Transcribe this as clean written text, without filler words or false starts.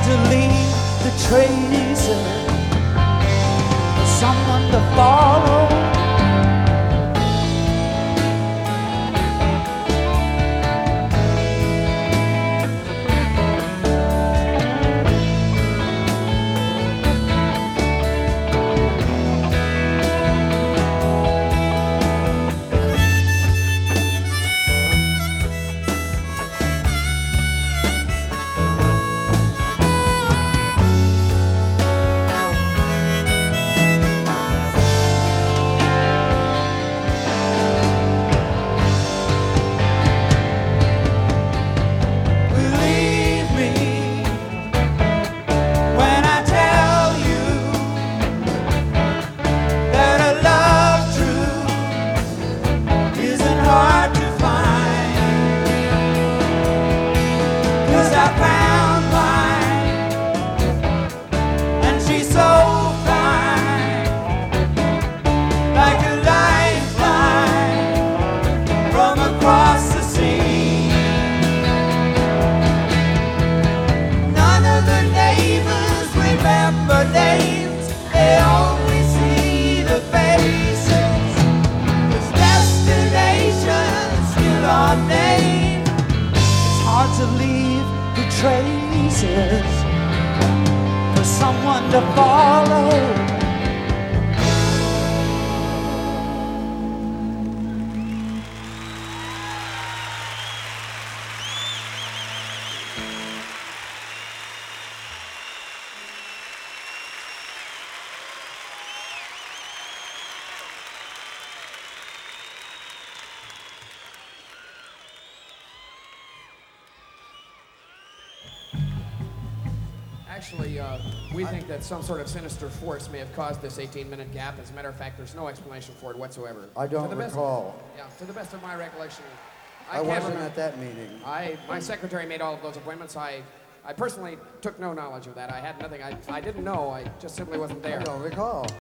to leave the traces for someone to follow. To leave the traces for someone to follow. Actually, we think that some sort of sinister force may have caused this 18-minute gap. As a matter of fact, there's no explanation for it whatsoever. I don't recall. To the best of my recollection, I wasn't at that meeting. My secretary made all of those appointments. I personally took no knowledge of that. I had nothing. I didn't know. I just simply wasn't there. I don't recall.